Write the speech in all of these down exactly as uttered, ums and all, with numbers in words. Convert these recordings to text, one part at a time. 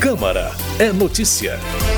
Câmara é notícia.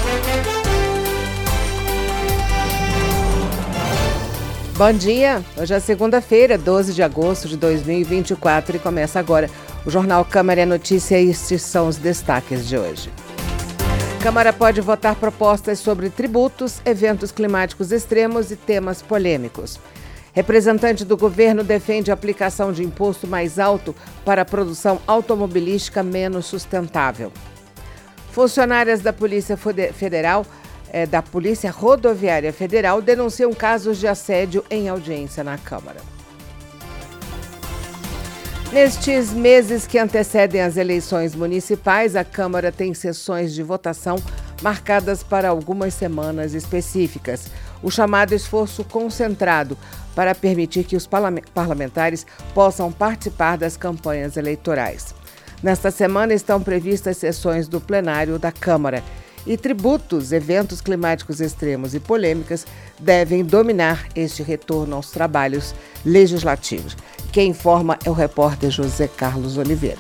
Bom dia, hoje é segunda-feira, doze de agosto de dois mil e vinte e quatro e começa agora o Jornal Câmara é Notícia e estes são os destaques de hoje. Câmara pode votar propostas sobre tributos, eventos climáticos extremos e temas polêmicos. Representante do governo defende a aplicação de imposto mais alto para a produção automobilística menos sustentável. Funcionárias da Polícia Federal É, da Polícia Rodoviária Federal denunciam casos de assédio em audiência na Câmara. Nestes meses que antecedem as eleições municipais, a Câmara tem sessões de votação marcadas para algumas semanas específicas. O chamado esforço concentrado para permitir que os parlamentares possam participar das campanhas eleitorais. Nesta semana estão previstas sessões do plenário da Câmara. E tributos, eventos climáticos extremos e polêmicas devem dominar este retorno aos trabalhos legislativos. Quem informa é o repórter José Carlos Oliveira.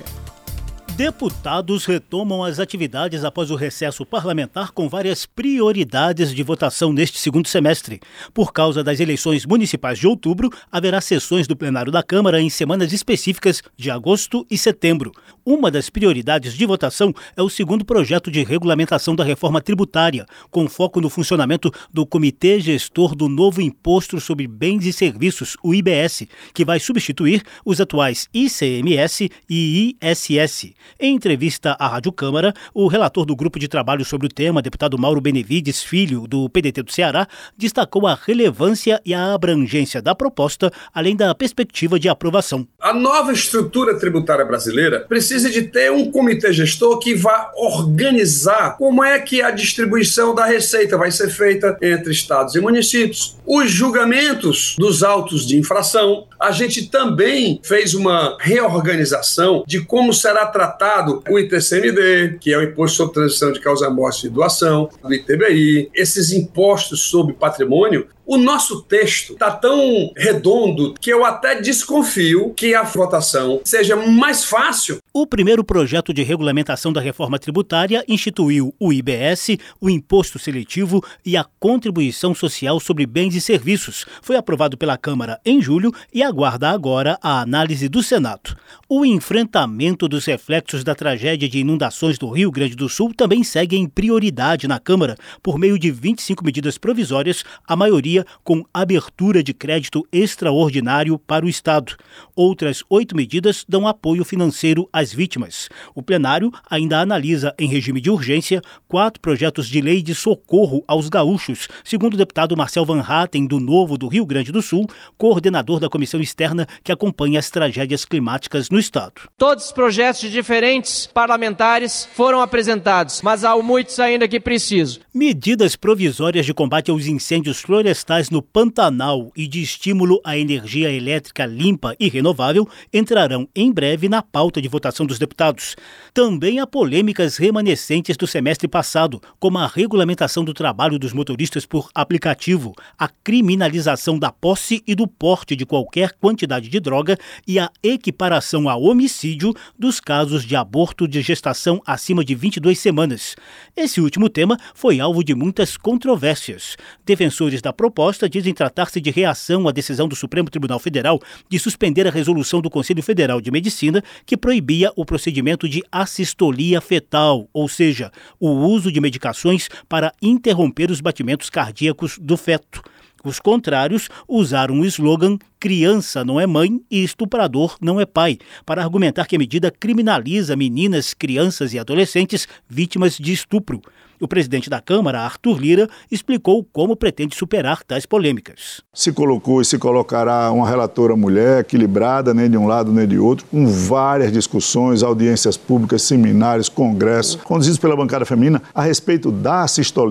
Deputados retomam as atividades após o recesso parlamentar com várias prioridades de votação neste segundo semestre. Por causa das eleições municipais de outubro, haverá sessões do plenário da Câmara em semanas específicas de agosto e setembro. Uma das prioridades de votação é o segundo projeto de regulamentação da reforma tributária, com foco no funcionamento do Comitê Gestor do novo Imposto sobre Bens e Serviços, o I B S, que vai substituir os atuais I C M S e I S S. Em entrevista à Rádio Câmara, o relator do grupo de trabalho sobre o tema, deputado Mauro Benevides Filho, do P D T do Ceará, destacou a relevância e a abrangência da proposta, além da perspectiva de aprovação. A nova estrutura tributária brasileira precisa de ter um comitê gestor que vá organizar como é que a distribuição da receita vai ser feita entre estados e municípios, os julgamentos dos autos de infração. A gente também fez uma reorganização de como será tratado o I T C M D, que é o Imposto sobre Transição de Causa-Morte e Doação, do I T B I, esses impostos sobre patrimônio. O nosso texto está tão redondo que eu até desconfio que a votação seja mais fácil. O primeiro projeto de regulamentação da reforma tributária instituiu o I B S, o Imposto Seletivo e a Contribuição Social sobre Bens e Serviços. Foi aprovado pela Câmara em julho e aguarda agora a análise do Senado. O enfrentamento dos reflexos da tragédia de inundações do Rio Grande do Sul também segue em prioridade na Câmara, por meio de vinte e cinco medidas provisórias, a maioria com abertura de crédito extraordinário para o Estado. Outras oito medidas dão apoio financeiro às vítimas. O plenário ainda analisa, em regime de urgência, quatro projetos de lei de socorro aos gaúchos, segundo o deputado Marcel Van Hatten, do Novo do Rio Grande do Sul, coordenador da comissão externa que acompanha as tragédias climáticas no Estado. Todos os projetos de diferentes parlamentares foram apresentados, mas há muitos ainda que precisam. Medidas provisórias de combate aos incêndios florestais no Pantanal e de estímulo à energia elétrica limpa e renovável entrarão em breve na pauta de votação dos deputados. Também há polêmicas remanescentes do semestre passado, como a regulamentação do trabalho dos motoristas por aplicativo, a criminalização da posse e do porte de qualquer quantidade de droga e a equiparação a homicídio dos casos de aborto de gestação acima de vinte e duas semanas. Esse último tema foi alvo de muitas controvérsias. Defensores da proposta dizem tratar-se de reação à decisão do Supremo Tribunal Federal de suspender a resolução do Conselho Federal de Medicina que proibia o procedimento de assistolia fetal, ou seja, o uso de medicações para interromper os batimentos cardíacos do feto. Os contrários usaram o slogan "criança não é mãe e estuprador não é pai", para argumentar que a medida criminaliza meninas, crianças e adolescentes vítimas de estupro. O presidente da Câmara, Arthur Lira, explicou como pretende superar tais polêmicas. Se colocou e se colocará uma relatora mulher, equilibrada, nem de um lado nem de outro, com várias discussões, audiências públicas, seminários, congressos, conduzidos pela bancada feminina, a respeito da assistolia.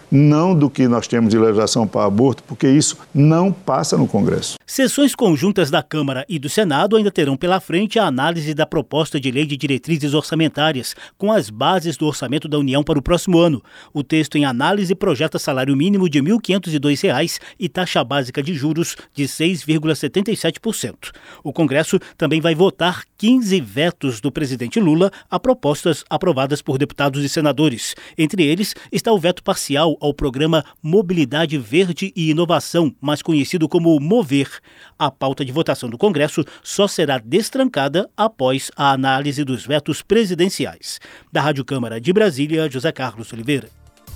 não do que nós temos de legislação para aborto, porque isso não passa no Congresso. Sessões conjuntas da Câmara e do Senado ainda terão pela frente a análise da proposta de lei de diretrizes orçamentárias, com as bases do orçamento da União para o próximo ano. O texto em análise projeta salário mínimo de mil quinhentos e dois reais e taxa básica de juros de seis vírgula setenta e sete por cento. O Congresso também vai votar quinze vetos do presidente Lula a propostas aprovadas por deputados e senadores. Entre eles está o veto parcial ao programa Mobilidade Verde e Inovação, mais conhecido como MOVER. A pauta de votação do Congresso só será destrancada após a análise dos vetos presidenciais. Da Rádio Câmara de Brasília, José Carlos Oliveira.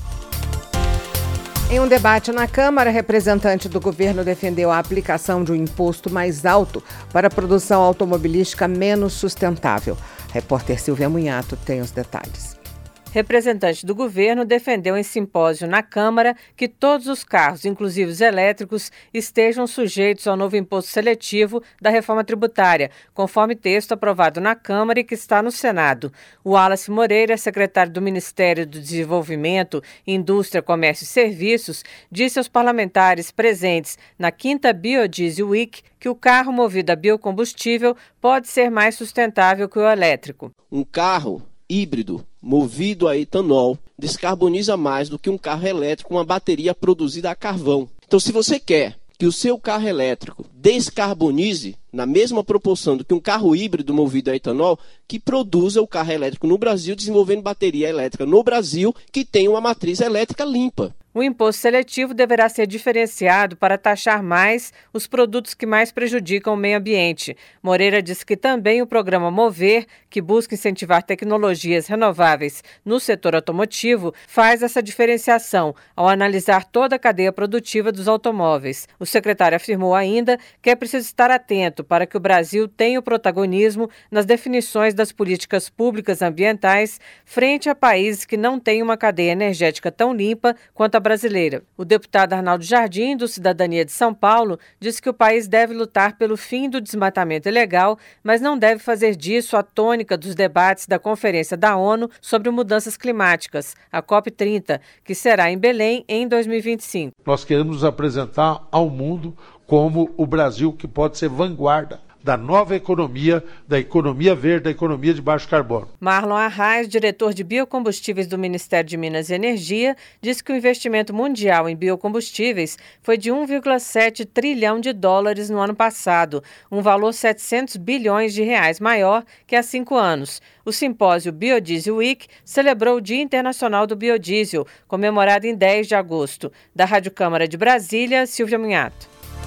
Em um debate na Câmara, representante do governo defendeu a aplicação de um imposto mais alto para a produção automobilística menos sustentável. A repórter Silvia Munhato tem os detalhes. Representante do governo defendeu em simpósio na Câmara que todos os carros, inclusive os elétricos, estejam sujeitos ao novo imposto seletivo da reforma tributária, conforme texto aprovado na Câmara e que está no Senado. O Wallace Moreira, secretário do Ministério do Desenvolvimento, Indústria, Comércio e Serviços, disse aos parlamentares presentes na quinta Biodiesel Week que o carro movido a biocombustível pode ser mais sustentável que o elétrico. Um carro híbrido movido a etanol descarboniza mais do que um carro elétrico com uma bateria produzida a carvão. Então, se você quer que o seu carro elétrico descarbonize na mesma proporção do que um carro híbrido movido a etanol, que produza o carro elétrico no Brasil, desenvolvendo bateria elétrica no Brasil, que tem uma matriz elétrica limpa. O imposto seletivo deverá ser diferenciado para taxar mais os produtos que mais prejudicam o meio ambiente. Moreira disse que também o programa MOVER, que busca incentivar tecnologias renováveis no setor automotivo, faz essa diferenciação ao analisar toda a cadeia produtiva dos automóveis. O secretário afirmou ainda que é preciso estar atento para que o Brasil tenha o protagonismo nas definições das políticas públicas ambientais frente a países que não têm uma cadeia energética tão limpa quanto a brasileira. O deputado Arnaldo Jardim, do Cidadania de São Paulo, disse que o país deve lutar pelo fim do desmatamento ilegal, mas não deve fazer disso a tônica dos debates da Conferência da ONU sobre mudanças climáticas, a COP trinta, que será em Belém em dois mil e vinte e cinco. Nós queremos nos apresentar ao mundo como o Brasil que pode ser vanguarda da nova economia, da economia verde, da economia de baixo carbono. Marlon Arraes, diretor de biocombustíveis do Ministério de Minas e Energia, disse que o investimento mundial em biocombustíveis foi de um vírgula sete trilhão de dólares no ano passado, um valor setecentos bilhões de reais maior que há cinco anos. O simpósio Biodiesel Week celebrou o Dia Internacional do Biodiesel, comemorado em dez de agosto. Da Rádio Câmara de Brasília, Silvia Munhato.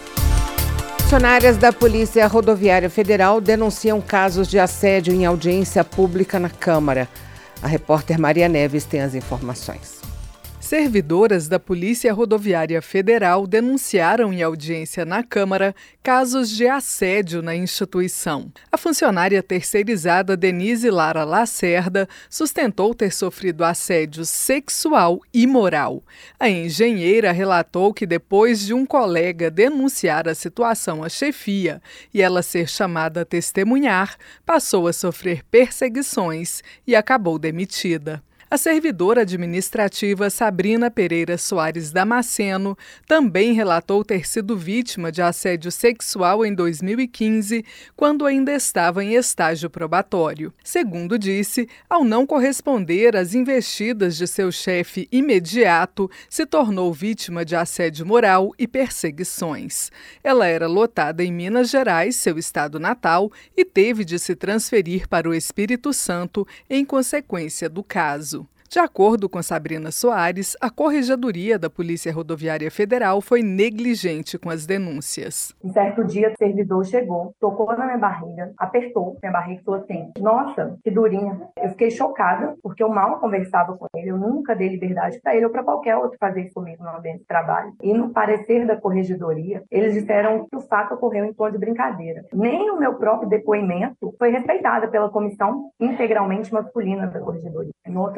Funcionárias da Polícia Rodoviária Federal denunciam casos de assédio em audiência pública na Câmara. A repórter Maria Neves tem as informações. Servidoras da Polícia Rodoviária Federal denunciaram em audiência na Câmara casos de assédio na instituição. A funcionária terceirizada Denise Lara Lacerda sustentou ter sofrido assédio sexual e moral. A engenheira relatou que depois de um colega denunciar a situação à chefia e ela ser chamada a testemunhar, passou a sofrer perseguições e acabou demitida. A servidora administrativa Sabrina Pereira Soares Damasceno também relatou ter sido vítima de assédio sexual em dois mil e quinze, quando ainda estava em estágio probatório. Segundo disse, ao não corresponder às investidas de seu chefe imediato, se tornou vítima de assédio moral e perseguições. Ela era lotada em Minas Gerais, seu estado natal, e teve de se transferir para o Espírito Santo em consequência do caso. De acordo com Sabrina Soares, a Corregedoria da Polícia Rodoviária Federal foi negligente com as denúncias. Um certo dia, o servidor chegou, tocou na minha barriga, apertou minha barriga e falou assim: nossa, que durinha. Eu fiquei chocada, porque eu mal conversava com ele, eu nunca dei liberdade para ele ou para qualquer outro fazer isso comigo no ambiente de trabalho. E no parecer da Corregedoria, eles disseram que o fato ocorreu em tom de brincadeira. Nem o meu próprio depoimento foi respeitado pela comissão integralmente masculina da Corregedoria. Em outra ocasião,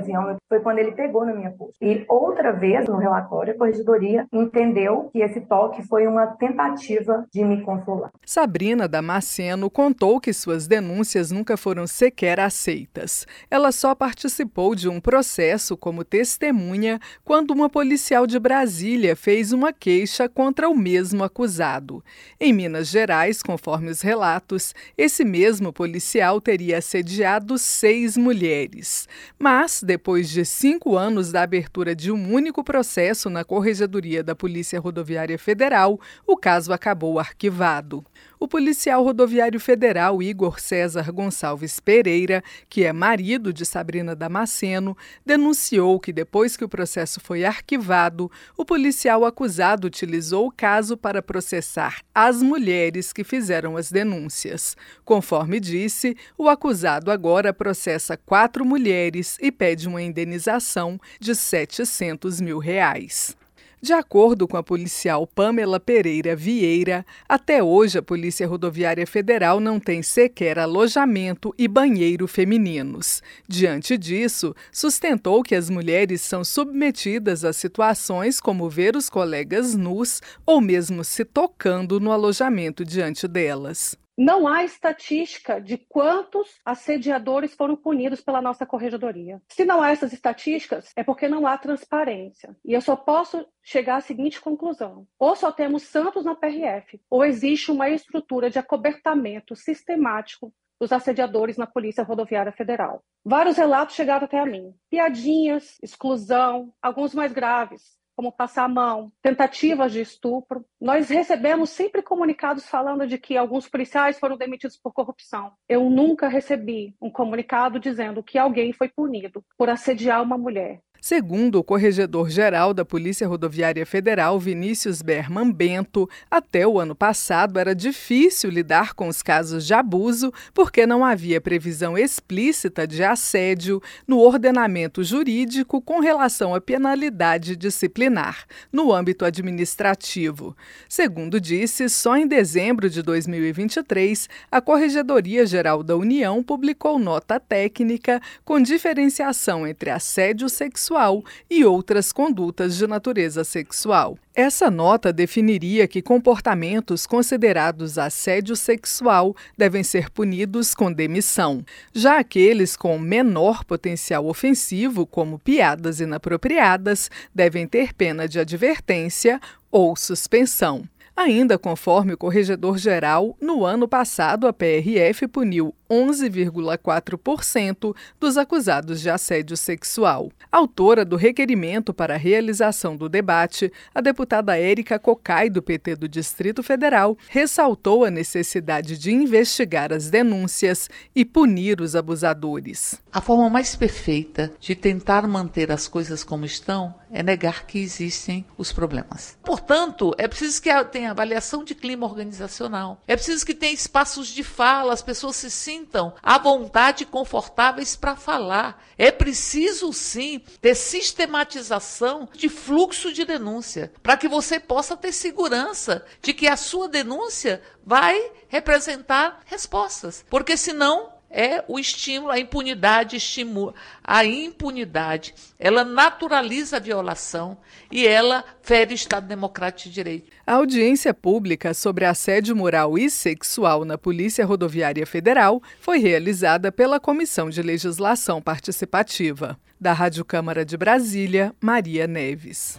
ocasião foi quando ele pegou na minha coxa. E outra vez, no relatório, a corregedoria entendeu que esse toque foi uma tentativa de me consolar. Sabrina Damasceno contou que suas denúncias nunca foram sequer aceitas. Ela só participou de um processo como testemunha quando uma policial de Brasília fez uma queixa contra o mesmo acusado. Em Minas Gerais, conforme os relatos, esse mesmo policial teria assediado seis mulheres. Mas, depois de cinco anos da abertura de um único processo na Corregedoria da Polícia Rodoviária Federal, o caso acabou arquivado. O policial rodoviário federal Igor César Gonçalves Pereira, que é marido de Sabrina Damasceno, denunciou que depois que o processo foi arquivado, o policial acusado utilizou o caso para processar as mulheres que fizeram as denúncias. Conforme disse, o acusado agora processa quatro mulheres e pede uma indenização de setecentos mil reais. De acordo com a policial Pamela Pereira Vieira, até hoje a Polícia Rodoviária Federal não tem sequer alojamento e banheiro femininos. Diante disso, sustentou que as mulheres são submetidas a situações como ver os colegas nus ou mesmo se tocando no alojamento diante delas. Não há estatística de quantos assediadores foram punidos pela nossa corregedoria. Se não há essas estatísticas, é porque não há transparência. E eu só posso chegar à seguinte conclusão. Ou só temos santos na P R F, ou existe uma estrutura de acobertamento sistemático dos assediadores na Polícia Rodoviária Federal. Vários relatos chegaram até a mim. Piadinhas, exclusão, alguns mais graves, como passar a mão, tentativas de estupro. Nós recebemos sempre comunicados falando de que alguns policiais foram demitidos por corrupção. Eu nunca recebi um comunicado dizendo que alguém foi punido por assediar uma mulher. Segundo o corregedor-geral da Polícia Rodoviária Federal, Vinícius Berman Bento, até o ano passado era difícil lidar com os casos de abuso porque não havia previsão explícita de assédio no ordenamento jurídico com relação à penalidade disciplinar, no âmbito administrativo. Segundo disse, só em dezembro de dois mil e vinte e três, a Corregedoria-Geral da União publicou nota técnica com diferenciação entre assédio sexual e outras condutas de natureza sexual. Essa nota definiria que comportamentos considerados assédio sexual devem ser punidos com demissão. Já aqueles com menor potencial ofensivo, como piadas inapropriadas, devem ter pena de advertência ou suspensão. Ainda conforme o corregedor-geral, no ano passado a P R F puniu onze vírgula quatro por cento dos acusados de assédio sexual. Autora do requerimento para a realização do debate, a deputada Érica Cocai, do P T do Distrito Federal, ressaltou a necessidade de investigar as denúncias e punir os abusadores. A forma mais perfeita de tentar manter as coisas como estão é negar que existem os problemas. Portanto, é preciso que tenha avaliação de clima organizacional, é preciso que tenha espaços de fala, as pessoas se sintam à vontade e confortáveis para falar. É preciso, sim, ter sistematização de fluxo de denúncia, para que você possa ter segurança de que a sua denúncia vai representar respostas, porque senão é o estímulo, a impunidade estimula. A impunidade, ela naturaliza a violação e ela fere o Estado Democrático de Direito. A audiência pública sobre assédio moral e sexual na Polícia Rodoviária Federal foi realizada pela Comissão de Legislação Participativa. Da Rádio Câmara de Brasília, Maria Neves.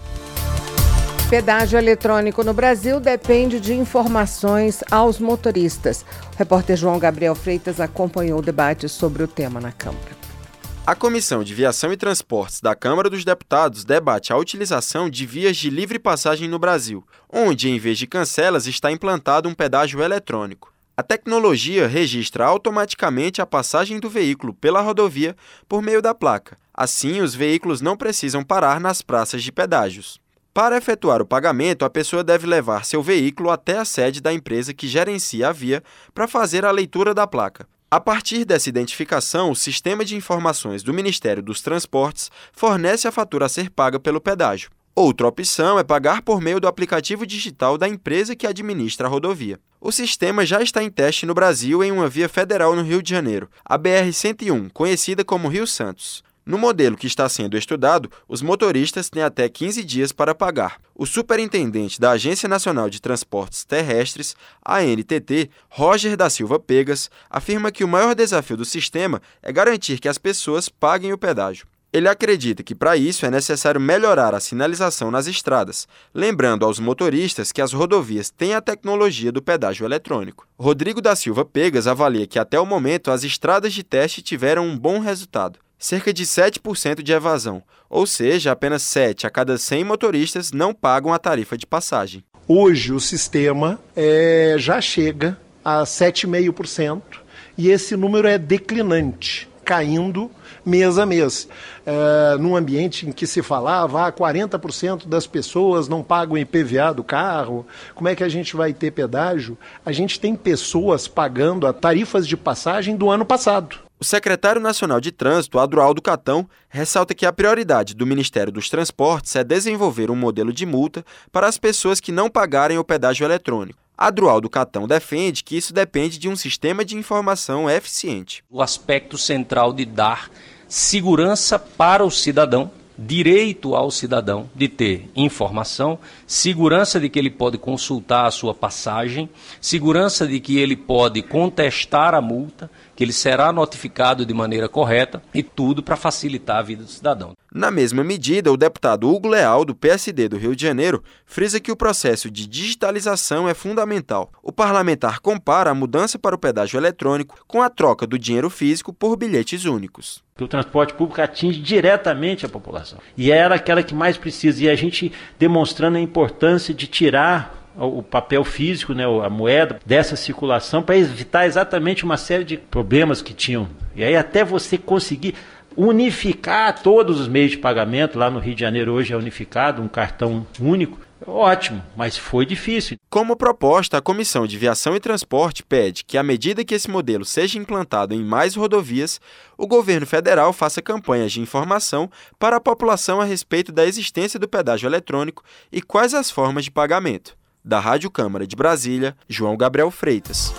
Pedágio eletrônico no Brasil depende de informações aos motoristas. O repórter João Gabriel Freitas acompanhou o debate sobre o tema na Câmara. A Comissão de Viação e Transportes da Câmara dos Deputados debate a utilização de vias de livre passagem no Brasil, onde, em vez de cancelas, está implantado um pedágio eletrônico. A tecnologia registra automaticamente a passagem do veículo pela rodovia por meio da placa. Assim, os veículos não precisam parar nas praças de pedágios. Para efetuar o pagamento, a pessoa deve levar seu veículo até a sede da empresa que gerencia a via para fazer a leitura da placa. A partir dessa identificação, o Sistema de Informações do Ministério dos Transportes fornece a fatura a ser paga pelo pedágio. Outra opção é pagar por meio do aplicativo digital da empresa que administra a rodovia. O sistema já está em teste no Brasil em uma via federal no Rio de Janeiro, a B R cento e um, conhecida como Rio Santos. No modelo que está sendo estudado, os motoristas têm até quinze dias para pagar. O superintendente da Agência Nacional de Transportes Terrestres, A N T T, Roger da Silva Pegas, afirma que o maior desafio do sistema é garantir que as pessoas paguem o pedágio. Ele acredita que, para isso, é necessário melhorar a sinalização nas estradas, lembrando aos motoristas que as rodovias têm a tecnologia do pedágio eletrônico. Rodrigo da Silva Pegas avalia que, até o momento, as estradas de teste tiveram um bom resultado, cerca de sete por cento de evasão, ou seja, apenas sete a cada cem motoristas não pagam a tarifa de passagem. Hoje, o sistema é, já chega a sete vírgula cinco por cento e esse número é declinante, caindo mês a mês. É, num ambiente em que se falava ah, quarenta por cento das pessoas não pagam I P V A do carro, como é que a gente vai ter pedágio? A gente tem pessoas pagando as tarifas de passagem do ano passado. O secretário nacional de Trânsito, Adroaldo Catão, ressalta que a prioridade do Ministério dos Transportes é desenvolver um modelo de multa para as pessoas que não pagarem o pedágio eletrônico. Adroaldo Catão defende que isso depende de um sistema de informação eficiente. O aspecto central de dar segurança para o cidadão, direito ao cidadão de ter informação, segurança de que ele pode consultar a sua passagem, segurança de que ele pode contestar a multa, que ele será notificado de maneira correta e tudo para facilitar a vida do cidadão. Na mesma medida, o deputado Hugo Leal, do P S D do Rio de Janeiro, frisa que o processo de digitalização é fundamental. O parlamentar compara a mudança para o pedágio eletrônico com a troca do dinheiro físico por bilhetes únicos. O transporte público atinge diretamente a população. E era aquela que mais precisa. E a gente demonstrando a importância de tirar o papel físico, né, a moeda, dessa circulação para evitar exatamente uma série de problemas que tinham. E aí até você conseguir unificar todos os meios de pagamento, lá no Rio de Janeiro hoje é unificado, um cartão único, ótimo, mas foi difícil. Como proposta, a Comissão de Viação e Transporte pede que, à medida que esse modelo seja implantado em mais rodovias, o governo federal faça campanhas de informação para a população a respeito da existência do pedágio eletrônico e quais as formas de pagamento. Da Rádio Câmara de Brasília, João Gabriel Freitas.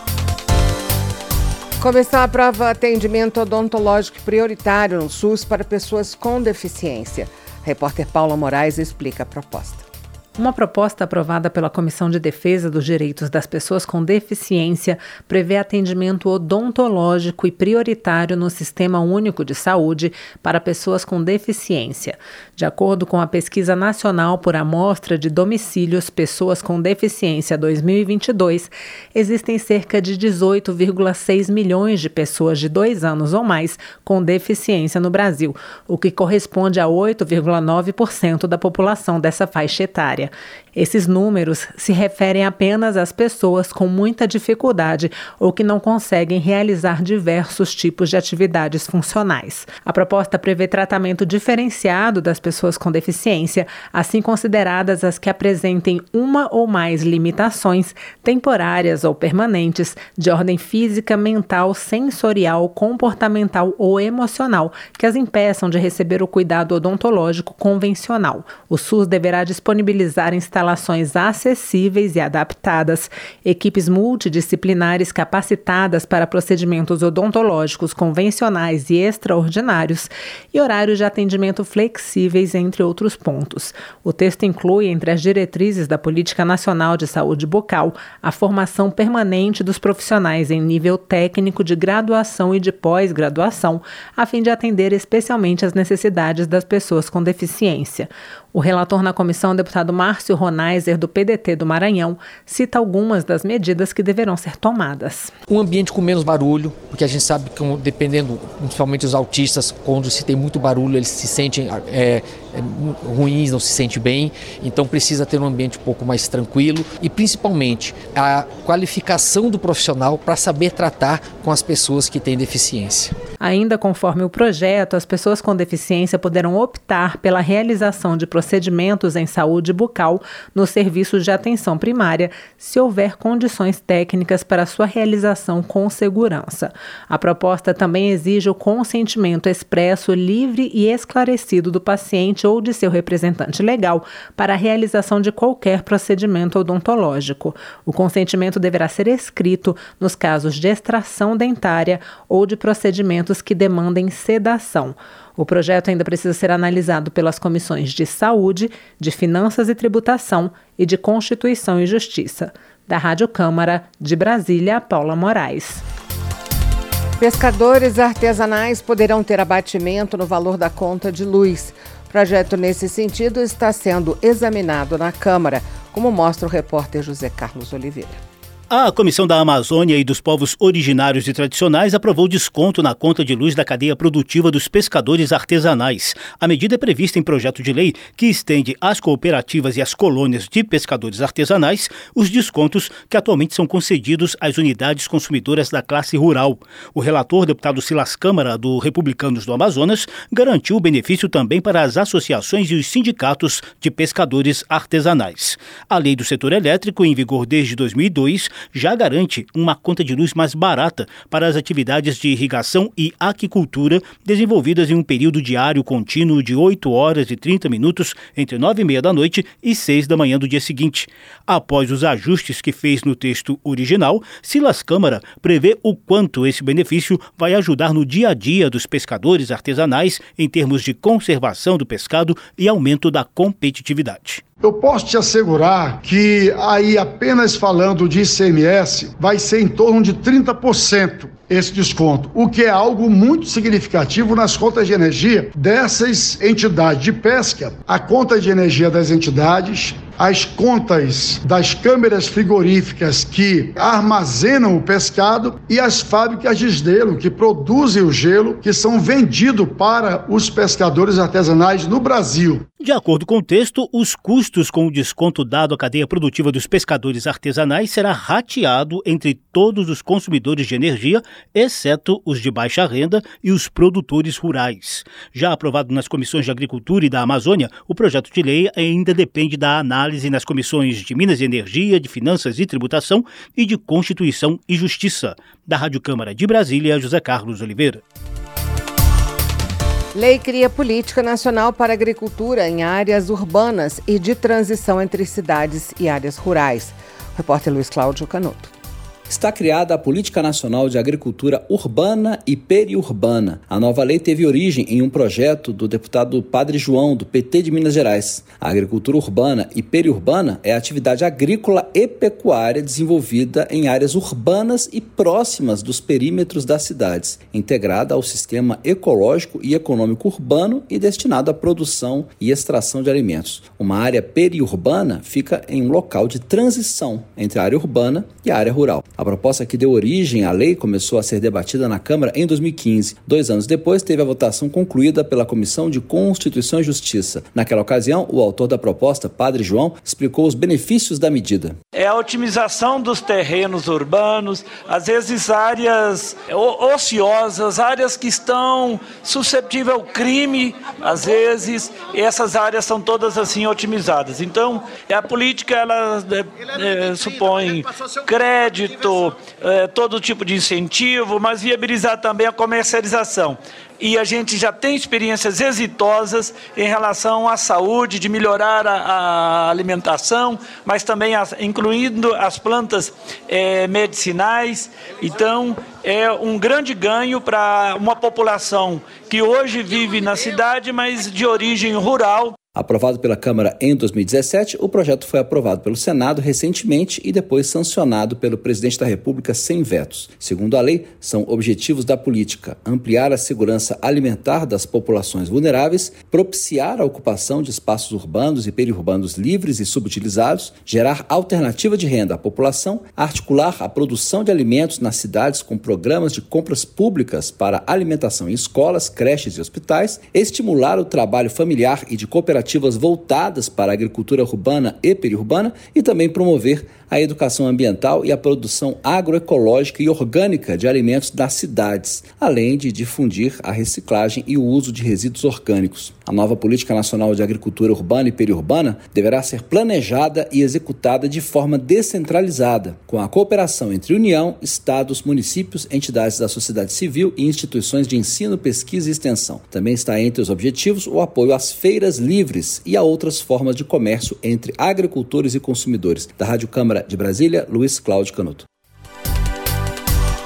Começou a prova atendimento odontológico prioritário no SUS para pessoas com deficiência. A repórter Paula Moraes explica a proposta. Uma proposta aprovada pela Comissão de Defesa dos Direitos das Pessoas com Deficiência prevê atendimento odontológico e prioritário no Sistema Único de Saúde para pessoas com deficiência. De acordo com a Pesquisa Nacional por Amostra de Domicílios Pessoas com Deficiência dois mil e vinte e dois, existem cerca de dezoito vírgula seis milhões de pessoas de dois anos ou mais com deficiência no Brasil, o que corresponde a oito vírgula nove por cento da população dessa faixa etária. Esses números se referem apenas às pessoas com muita dificuldade ou que não conseguem realizar diversos tipos de atividades funcionais. A proposta prevê tratamento diferenciado das pessoas com deficiência, assim consideradas as que apresentem uma ou mais limitações temporárias ou permanentes de ordem física, mental, sensorial, comportamental ou emocional que as impeçam de receber o cuidado odontológico convencional. O SUS deverá disponibilizar instalações acessíveis e adaptadas, equipes multidisciplinares capacitadas para procedimentos odontológicos convencionais e extraordinários e horários de atendimento flexíveis, entre outros pontos. O texto inclui, entre as diretrizes da Política Nacional de Saúde Bucal, a formação permanente dos profissionais em nível técnico de graduação e de pós-graduação, a fim de atender especialmente as necessidades das pessoas com deficiência. O relator na comissão, o deputado Márcio Ronaiser, do P D T do Maranhão, cita algumas das medidas que deverão ser tomadas. Um ambiente com menos barulho, porque a gente sabe que, dependendo, principalmente os autistas, quando se tem muito barulho, eles se sentem é, ruins, não se sentem bem, então precisa ter um ambiente um pouco mais tranquilo e, principalmente, a qualificação do profissional para saber tratar com as pessoas que têm deficiência. Ainda conforme o projeto, as pessoas com deficiência poderão optar pela realização de procedimentos em saúde bucal nos serviços de atenção primária, se houver condições técnicas para sua realização com segurança. A proposta também exige o consentimento expresso, livre e esclarecido do paciente ou de seu representante legal para a realização de qualquer procedimento odontológico. O consentimento deverá ser escrito nos casos de extração dentária ou de procedimentos alimentos que demandem sedação. O projeto ainda precisa ser analisado pelas comissões de Saúde, de Finanças e Tributação e de Constituição e Justiça. Da Rádio Câmara, de Brasília, Paula Moraes. Pescadores artesanais poderão ter abatimento no valor da conta de luz. O projeto, nesse sentido, está sendo examinado na Câmara, como mostra o repórter José Carlos Oliveira. A Comissão da Amazônia e dos Povos Originários e Tradicionais aprovou desconto na conta de luz da cadeia produtiva dos pescadores artesanais. A medida é prevista em projeto de lei que estende às cooperativas e às colônias de pescadores artesanais os descontos que atualmente são concedidos às unidades consumidoras da classe rural. O relator, deputado Silas Câmara, do Republicanos do Amazonas, garantiu o benefício também para as associações e os sindicatos de pescadores artesanais. A lei do setor elétrico, em vigor desde dois mil e dois, já garante uma conta de luz mais barata para as atividades de irrigação e aquicultura desenvolvidas em um período diário contínuo de oito horas e trinta minutos entre nove e meia da noite e seis da manhã do dia seguinte. Após os ajustes que fez no texto original, Silas Câmara prevê o quanto esse benefício vai ajudar no dia a dia dos pescadores artesanais em termos de conservação do pescado e aumento da competitividade. Eu posso te assegurar que aí apenas falando de I C M S vai ser em torno de trinta por cento esse desconto, o que é algo muito significativo nas contas de energia dessas entidades de pesca, a conta de energia das entidades, as contas das câmeras frigoríficas que armazenam o pescado e as fábricas de gelo que produzem o gelo que são vendidos para os pescadores artesanais no Brasil. De acordo com o texto, os custos com o desconto dado à cadeia produtiva dos pescadores artesanais será rateado entre todos os consumidores de energia, exceto os de baixa renda e os produtores rurais. Já aprovado nas comissões de Agricultura e da Amazônia, o projeto de lei ainda depende da análise nas comissões de Minas e Energia, de Finanças e Tributação e de Constituição e Justiça. Da Rádio Câmara de Brasília, José Carlos Oliveira. Lei cria política nacional para agricultura em áreas urbanas e de transição entre cidades e áreas rurais. O repórter Luiz Cláudio Canuto. Está criada a Política Nacional de Agricultura Urbana e Periurbana. A nova lei teve origem em um projeto do deputado Padre João, do P T de Minas Gerais. A agricultura urbana e periurbana é a atividade agrícola e pecuária desenvolvida em áreas urbanas e próximas dos perímetros das cidades, integrada ao sistema ecológico e econômico urbano e destinada à produção e extração de alimentos. Uma área periurbana fica em um local de transição entre a área urbana e a área rural. A proposta que deu origem à lei começou a ser debatida na Câmara em dois mil e quinze. Dois anos depois, teve a votação concluída pela Comissão de Constituição e Justiça. Naquela ocasião, o autor da proposta, Padre João, explicou os benefícios da medida. É a otimização dos terrenos urbanos, às vezes áreas ociosas, áreas que estão susceptíveis ao crime, às vezes, essas áreas são todas assim otimizadas. Então, a política, ela é, é, supõe crédito, É, todo tipo de incentivo, mas viabilizar também a comercialização. E a gente já tem experiências exitosas em relação à saúde, de melhorar a, a alimentação, mas também as, incluindo as plantas é, medicinais. Então, é um grande ganho para uma população que hoje vive na cidade, mas de origem rural. Aprovado pela Câmara em dois mil e dezessete, o projeto foi aprovado pelo Senado recentemente e depois sancionado pelo presidente da República sem vetos. Segundo a lei, são objetivos da política: ampliar a segurança alimentar das populações vulneráveis, propiciar a ocupação de espaços urbanos e periurbanos livres e subutilizados, gerar alternativa de renda à população, articular a produção de alimentos nas cidades com programas de compras públicas para alimentação em escolas, creches e hospitais, estimular o trabalho familiar e de cooperação voltadas para a agricultura urbana e periurbana e também promover a educação ambiental e a produção agroecológica e orgânica de alimentos das cidades, além de difundir a reciclagem e o uso de resíduos orgânicos. A nova Política Nacional de Agricultura Urbana e Periurbana deverá ser planejada e executada de forma descentralizada, com a cooperação entre União, estados, municípios, entidades da sociedade civil e instituições de ensino, pesquisa e extensão. Também está entre os objetivos o apoio às feiras livres e a outras formas de comércio entre agricultores e consumidores. Da Rádio Câmara de Brasília, Luiz Cláudio Canuto.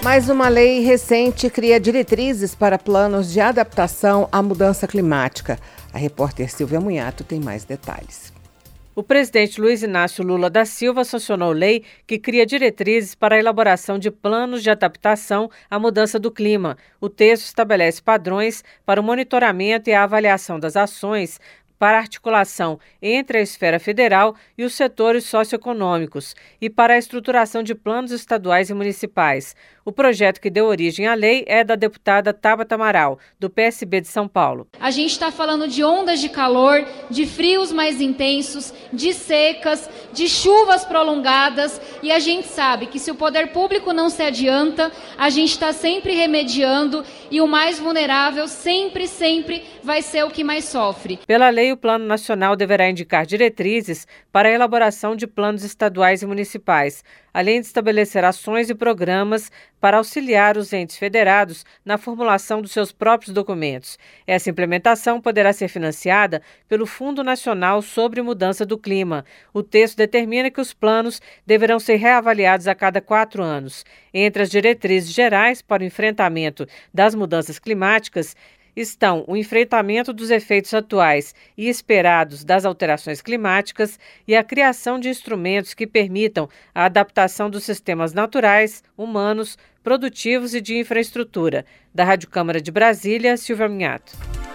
Mais uma lei recente cria diretrizes para planos de adaptação à mudança climática. A repórter Silvia Munhato tem mais detalhes. O presidente Luiz Inácio Lula da Silva sancionou lei que cria diretrizes para a elaboração de planos de adaptação à mudança do clima. O texto estabelece padrões para o monitoramento e a avaliação das ações para a articulação entre a esfera federal e os setores socioeconômicos e para a estruturação de planos estaduais e municipais. O projeto que deu origem à lei é da deputada Tabata Amaral, do P S B de São Paulo. A gente está falando de ondas de calor, de frios mais intensos, de secas, de chuvas prolongadas, e a gente sabe que se o poder público não se adianta, a gente está sempre remediando e o mais vulnerável sempre, sempre vai ser o que mais sofre. Pela lei, o Plano Nacional deverá indicar diretrizes para a elaboração de planos estaduais e municipais, além de estabelecer ações e programas para auxiliar os entes federados na formulação dos seus próprios documentos. Essa implementação poderá ser financiada pelo Fundo Nacional sobre Mudança do Clima. O texto determina que os planos deverão ser reavaliados a cada quatro anos. Entre as diretrizes gerais para o enfrentamento das mudanças climáticas estão o enfrentamento dos efeitos atuais e esperados das alterações climáticas e a criação de instrumentos que permitam a adaptação dos sistemas naturais, humanos, produtivos e de infraestrutura. Da Rádio Câmara de Brasília, Silvia Minhato.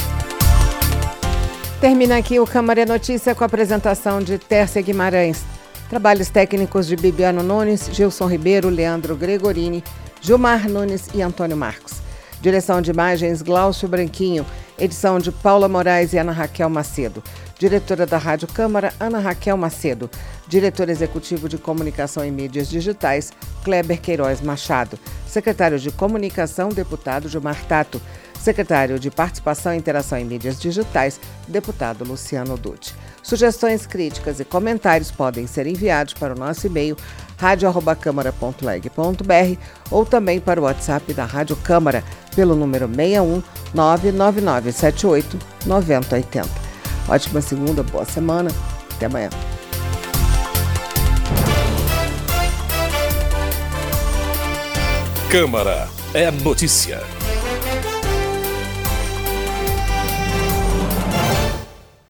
Termina aqui o Câmara Notícia com a apresentação de Tércia Guimarães. Trabalhos técnicos de Bibiano Nunes, Gilson Ribeiro, Leandro Gregorini, Gilmar Nunes e Antônio Marcos. Direção de imagens, Glaucio Branquinho. Edição de Paula Moraes e Ana Raquel Macedo. Diretora da Rádio Câmara, Ana Raquel Macedo. Diretor executivo de Comunicação e Mídias Digitais, Kleber Queiroz Machado. Secretário de Comunicação, deputado Gilmar Tato. Secretário de Participação e Interação em Mídias Digitais, deputado Luciano Dutti. Sugestões, críticas e comentários podem ser enviados para o nosso e-mail rádio arroba câmara ponto leg ponto br ou também para o WhatsApp da Rádio Câmara pelo número seis um nove nove nove sete oito nove zero oito zero. Ótima segunda, boa semana. Até amanhã. Câmara é notícia.